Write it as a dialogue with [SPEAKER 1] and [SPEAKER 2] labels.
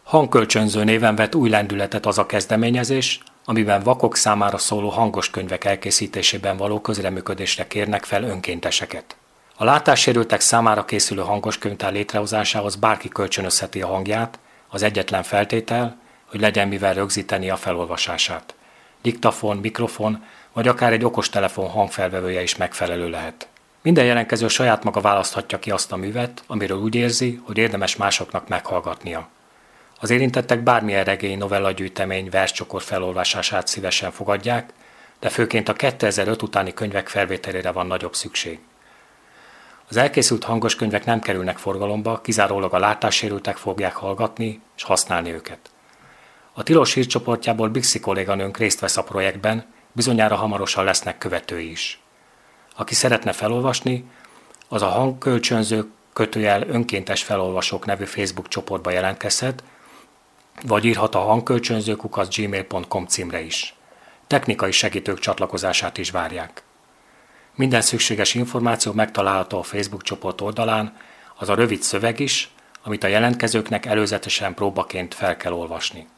[SPEAKER 1] Hangkölcsönző néven vett új lendületet az a kezdeményezés, amiben vakok számára szóló hangos könyvek elkészítésében való közreműködésre kérnek fel önkénteseket. A látássérültek számára készülő hangos könyvtár létrehozásához bárki kölcsönözheti a hangját, az egyetlen feltétel, hogy legyen mivel rögzíteni a felolvasását. Diktafon, mikrofon vagy akár egy okostelefon hangfelvevője is megfelelő lehet. Minden jelentkező saját maga választhatja ki azt a művet, amiről úgy érzi, hogy érdemes másoknak meghallgatnia. Az érintettek bármilyen regény, novellagyűjtemény, verscsokor felolvasását szívesen fogadják, de főként a 2005 utáni könyvek felvételére van nagyobb szükség. Az elkészült hangos könyvek nem kerülnek forgalomba, kizárólag a látássérültek fogják hallgatni és használni őket. A Tilos hírcsoportjából Bixi kolléganőnk részt vesz a projektben, bizonyára hamarosan lesznek követői is. Aki szeretne felolvasni, az a hangkölcsönző önkéntes felolvasók nevű Facebook csoportba jelentkezhet, vagy írhat a hangkölcsönző@gmail.com címre is. Technikai segítők csatlakozását is várják. Minden szükséges információ megtalálható a Facebook csoport oldalán, az a rövid szöveg is, amit a jelentkezőknek előzetesen próbaként fel kell olvasni.